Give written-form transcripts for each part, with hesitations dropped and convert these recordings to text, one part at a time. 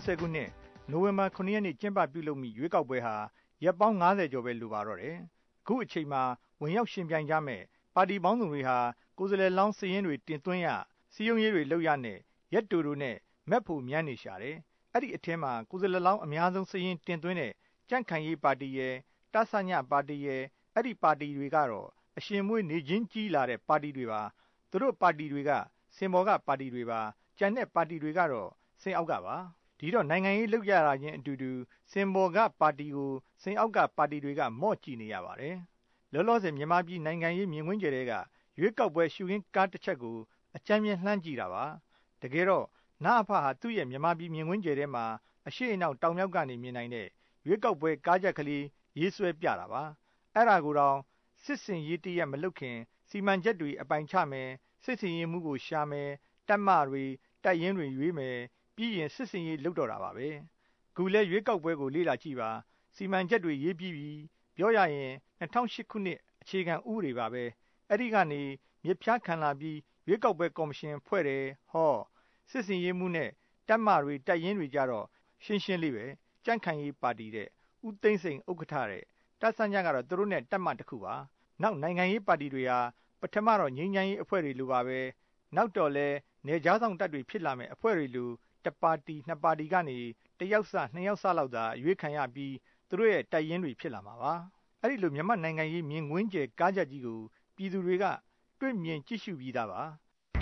ခုနှစ်နိုဝင်ဘာ9ရက်နေ့ကျင်းပပြုလုပ်မိရွေးကောက်ပွဲဟာရက်ပေါင်း90ကျော်ပဲလိုပါတော့တယ်။အခုအချိန်မှာဝင်ရောက်ရှင်ပြိုင်ကြမဲ့ပါတီပေါင်းစုံတွေဟာကိုယ်စားလှယ်လောင်းစည်းရင်းတွေတင်သွင်းရစီယုံရေးတွေလုပ်ရနဲ့ရက်တူတူနဲ့မက်ဖို့မြန်းနေရှာတယ်။အဲ့ဒီအထင်းမှာကိုယ်စားလှယ်လောင်းအများဆုံးစည်းရင်းတင်သွင်းတဲ့ကြန့်ခိုင်ရေးပါတီရဲ့တဆညပါတီရဲ့အဲ့ဒီပါတီတွေကတော့အရှင်မွေးနေချင်းကြီးလာတဲ့ပါတီတွေပါသူတို့ပါတီတွေကစင်ဘော်ကပါတီတွေပါကြံတဲ့ပါတီတွေကတော့စင်အောက်ကပါဒီတော့နိုင်ငံရေးလုပ်ရတာချင်းအတူတူစင်ဘော်ကပါတီကိုစင်အောက်ကပါတီတွေကမော့ကြည့်နေရပါတယ်လောလောဆယ်မြန်မာပြည်နိုင်ငံရေးမြင်ကွင်းကျဲတွေကရွေးကောက်ပွဲရှုရင်းကားတစ်ချက်ကိုအကြမ်းမြင်လှမ်းကြည့်တာပါတကယ်တော့နာအဖဟာသူ့ရဲ့မြန်မာပြည်မြင်ကွင်းကျဲထဲမှာအရှိအနောက်တောင်မြောက်ကနေမြင်နိုင်တဲ့ရွေးကောက်ပွဲကားချက်ကလေးရေးဆွဲပြတာပါအဲ့ဒါကိုတော့စစ်စင်ရေးတရက်မလုပ်ခင်စီမံချက်တွေအပိုင်ချမယ်စစ်စင်ရေးမှုကိုရှာမယ်တပ်မတွေတပ်ရင်းတွေရွေးမယ်ပြီးရင်စစ်စင်ရေးလုပ်တော့တာပါပဲခုလဲရွေးကောက်ပွဲကိုလေ့လာကြည့်ပါစီမံချက်တွေရေးပြီးပြီပြောရရင်2008ခုနှစ်အခြေခံဥပဒေပါပဲအဲ့ဒီကနေမြစ်ဖျားခံလာပြီးရွေးကောက်ပွဲကော်မရှင်ဖွဲ့တယ်ဟောစစ်စင်ရေးမှုနဲ့တပ်မတွေတပ်ရင်းတွေကြတော့ရှင်းရှင်းလေးပဲကြန့်ခိုင်ရေးပါတီတဲ့ဦးသိန်းစိန်ဥက္ကဋ္ဌတဲ့တပ်စညကတော့သူတို့နဲ့တပ်မတစ်ခုပါနောက်နိုင်ငံရေးပါတီတွေဟာပထမတော့ငြိမ်းချမ်းရေးအဖွဲ့တွေလိုပါပဲနောက်တော့လဲနေကြားဆောင်တပ်တွေဖြစ်လာမဲ့အဖွဲ့တွေလိုတစ်ပါတီနှစ်ပါတီကနေတစ်ယောက်စနှစ်ယောက်စလောက်သာရွေးခံရပြီးသူတို့ရဲ့တပ်ရင်းတွေဖြစ်လာမှာပါအဲ့ဒီလိုမြန်မာနိုင်ငံရေးမြင်ကွင်းကျဲကားချက်ကြီးကိုပြည်သူတွေကတွေ့မြင်ကြည့်ရှုပြီးသားပါ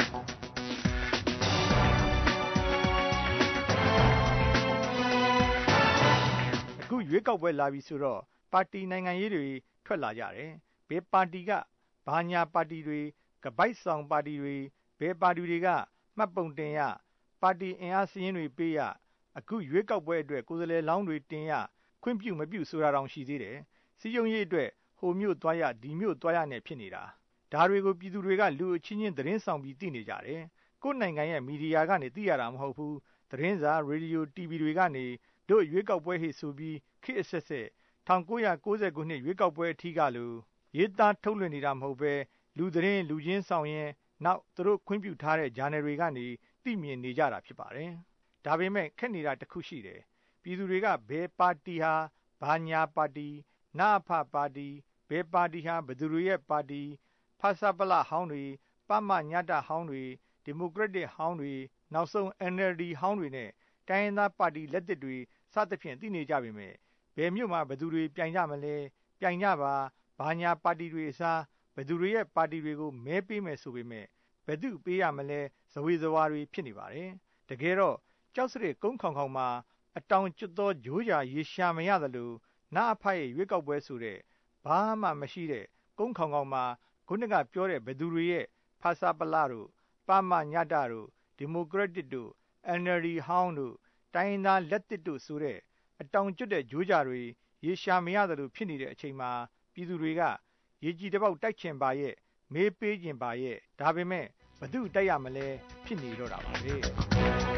အခုရွေးကောက်ပွဲလာပြီဆိုတော့ပါတီနိုင်ငံရေးတွေထွက်လာကြတယ်ဘယ်ပါတီကဘာညာပါတီတွေကပိုက်ဆောင်ပါတီတွေဘယ်ပါတီတွေကမှတ်ပုံတင်ရပါတီအင်အားစည်းရင်းတွေပေးရအခုရွေးကောက်ပွဲအတွက်ကိုယ်စားလှယ်လောင်းတွေတင်ရခွင့်ပြုမပြုဆိုတာတောင်ရှိသေးတယ်စီယုံရေးအတွက်ဟိုမြို့သွားရဒီမြို့သွားရနဲ့ဖြစ်နေတာဒါတွေကိုပြည်သူတွေကလူအချင်းချင်းသတင်းဆောင်ပြီးသိနေကြတယ်ကိုယ်နိုင်ငံရဲ့မီဒီယာကနေသိရတာမဟုတ်ဘူးသတင်းစာရေဒီယို TV တွေကနေတို့ရွေးကောက်ပွဲဟိဆိုပြီးခေတ်အဆက်ဆက်1990ခုနှစ်ရွေးကောက်ပွဲအထိကလိုရေးသားထုတ်လွှင့်နေတာမဟုတ်ပဲလူသတင်းလူချင်းဆောင်ရင်နောက်သူတို့ခွင့်ပြုထားတဲ့ဂျာနယ်တွေကနေသိမြင်နေကြတာဖြစ်ပါတယ်ဒါပေမဲ့ခက်နေတာတစ်ခုရှိတယ်ပြည်သူတွေကဘယ်ပါတီဟာဘာညာပါတီနာအဖပါတီဘယ်ပါတီဟာဘသူတွေရဲ့ပါတီဖဆပလဟောင်းတွေပမညတဟောင်းတွေဒီမိုကရက်တစ်ဟောင်းတွေနောက်ဆုံး NLD ဟောင်းတွေနဲ့တိုင်းရင်းသားပါတီလက်သစ်တွေစသဖြင့်သိနေကြပေမဲ့ဘယ်မြို့မှာဘသူတွေပြိုင်ကြမလဲပြိုင်ကြပါဘာညာပါတီတွေအစားဘသူတွေရဲ့ပါတီတွေကိုမဲပေးမယ်ဆိုပေမဲ့ဘသူပေးရမလဲဇဝေဇဝါတွေဖြစ်နေပါတယ်တကယ်တော့ကြောက်စရစ်ကုန်းခေါင်ခေါင်မှာအတောင်ကျွတ်သောဂျိုးကြာရေရှာမရသလိုနာအဖရဲ့ရွေးကောက်ပွဲဆိုတဲ့ဘာမှမရှိတဲ့ကုန်းခေါင်ခေါင်မှာခုနကပြောတဲ့ဘသူတွေရဲ့ဖဆပလတို့ပမညတတို့ဒီမိုကရက်တစ်တို့ NLD ဟောင်းတို့တိုင်းရင်းသားလက်သစ်တို့ဆိုတဲ့အတောင်ကျွတ်တဲ့ဂျိုးကြာတွေရေရှာမရသလိုဖြစ်နေတဲ့အချိန်မှာပြည်သူတွေကရေကြီးတစ်ပေါက်တိုက်ချင်ပါရဲ့မေးပေးချင်ပါရဲ့ဒါပေမဲ့ဘသူတိုက်ရမလဲဖြစ်နေတော့တာပါပဲ